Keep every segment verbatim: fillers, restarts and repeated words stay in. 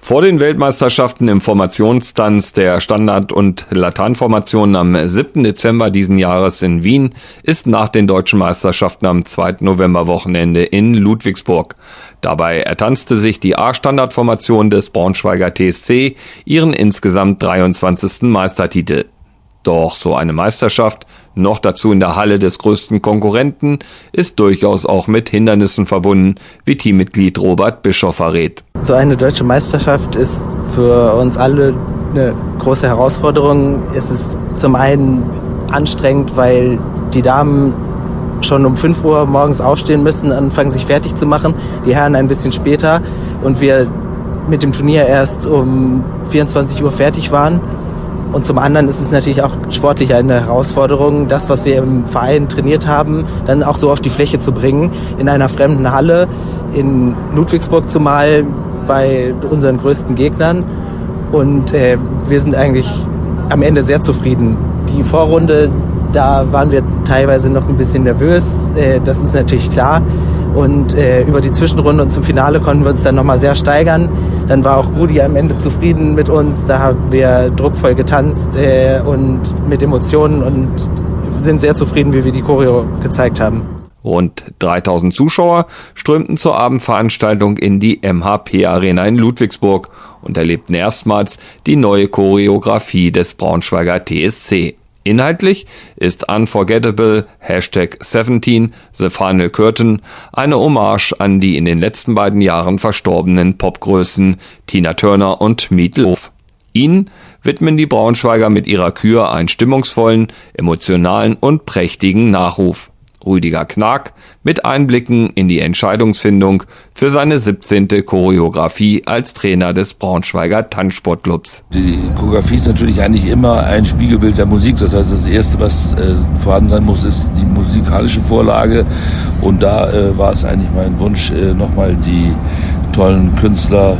Vor den Weltmeisterschaften im Formationstanz der Standard- und Lateinformationen am siebten Dezember diesen Jahres in Wien ist nach den deutschen Meisterschaften am zweiten Novemberwochenende in Ludwigsburg. Dabei ertanzte sich die A-Standardformation des Braunschweiger T S C ihren insgesamt dreiundzwanzigsten Meistertitel. Doch so eine Meisterschaft, noch dazu in der Halle des größten Konkurrenten, ist durchaus auch mit Hindernissen verbunden, wie Teammitglied Robert Bischoff verrät. So eine deutsche Meisterschaft ist für uns alle eine große Herausforderung. Es ist zum einen anstrengend, weil die Damen schon um fünf Uhr morgens aufstehen müssen, anfangen sich fertig zu machen, die Herren ein bisschen später und wir mit dem Turnier erst um vierundzwanzig Uhr fertig waren. Und zum anderen ist es natürlich auch sportlich eine Herausforderung, das, was wir im Verein trainiert haben, dann auch so auf die Fläche zu bringen, in einer fremden Halle, in Ludwigsburg zumal bei unseren größten Gegnern. Und äh, wir sind eigentlich am Ende sehr zufrieden. Die Vorrunde, da waren wir teilweise noch ein bisschen nervös, äh, das ist natürlich klar. Und äh, über die Zwischenrunde und zum Finale konnten wir uns dann nochmal sehr steigern. Dann war auch Rudi am Ende zufrieden mit uns. Da haben wir druckvoll getanzt äh, und mit Emotionen und sind sehr zufrieden, wie wir die Choreo gezeigt haben. Rund dreitausend Zuschauer strömten zur Abendveranstaltung in die M H P Arena in Ludwigsburg und erlebten erstmals die neue Choreografie des Braunschweiger T S C. Inhaltlich ist Unforgettable Hashtag siebzehn The Final Curtain eine Hommage an die in den letzten beiden Jahren verstorbenen Popgrößen Tina Turner und Meat Loaf. Ihnen widmen die Braunschweiger mit ihrer Kür einen stimmungsvollen, emotionalen und prächtigen Nachruf. Rüdiger Knag mit Einblicken in die Entscheidungsfindung für seine siebzehnte Choreografie als Trainer des Braunschweiger Tanzsportclubs. Die Choreografie ist natürlich eigentlich immer ein Spiegelbild der Musik. Das heißt, das Erste, was äh, vorhanden sein muss, ist die musikalische Vorlage. Und da äh, war es eigentlich mein Wunsch, äh, nochmal die tollen Künstler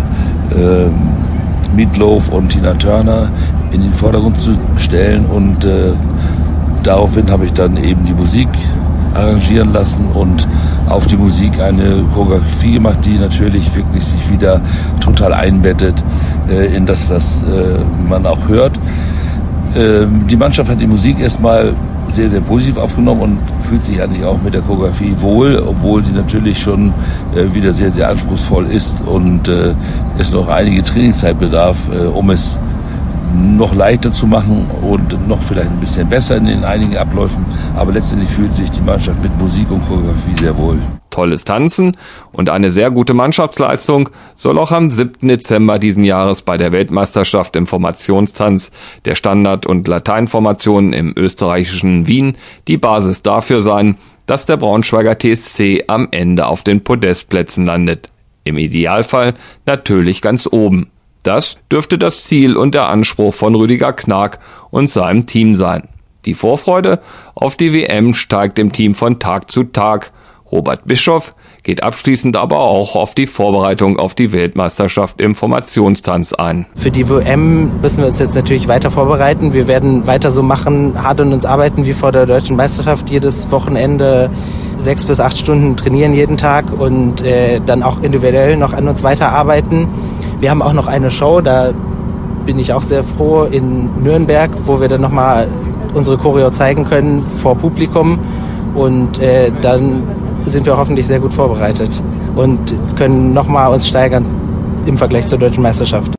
äh, Meat Loaf und Tina Turner in den Vordergrund zu stellen. Und äh, daraufhin habe ich dann eben die Musik arrangieren lassen und auf die Musik eine Choreografie gemacht, die natürlich wirklich sich wieder total einbettet äh, in das, was äh, man auch hört. Ähm, die Mannschaft hat die Musik erstmal sehr, sehr positiv aufgenommen und fühlt sich eigentlich auch mit der Choreografie wohl, obwohl sie natürlich schon äh, wieder sehr, sehr anspruchsvoll ist und äh, es noch einige Trainingszeit bedarf, äh, um es noch leichter zu machen und noch vielleicht ein bisschen besser in den einigen Abläufen. Aber letztendlich fühlt sich die Mannschaft mit Musik und Choreografie sehr wohl. Tolles Tanzen und eine sehr gute Mannschaftsleistung soll auch am siebten Dezember diesen Jahres bei der Weltmeisterschaft im Formationstanz der Standard- und Lateinformationen im österreichischen Wien die Basis dafür sein, dass der Braunschweiger T S C am Ende auf den Podestplätzen landet. Im Idealfall natürlich ganz oben. Das dürfte das Ziel und der Anspruch von Rüdiger Knag und seinem Team sein. Die Vorfreude auf die W M steigt im Team von Tag zu Tag. Robert Bischoff geht abschließend aber auch auf die Vorbereitung auf die Weltmeisterschaft im Formationstanz ein. Für die W M müssen wir uns jetzt natürlich weiter vorbereiten. Wir werden weiter so machen, hart an uns arbeiten wie vor der deutschen Meisterschaft. Jedes Wochenende sechs bis acht Stunden trainieren jeden Tag und äh, dann auch individuell noch an uns weiterarbeiten. Wir haben auch noch eine Show, da bin ich auch sehr froh, in Nürnberg, wo wir dann nochmal unsere Choreo zeigen können vor Publikum und äh, dann sind wir hoffentlich sehr gut vorbereitet und können nochmal uns steigern im Vergleich zur deutschen Meisterschaft.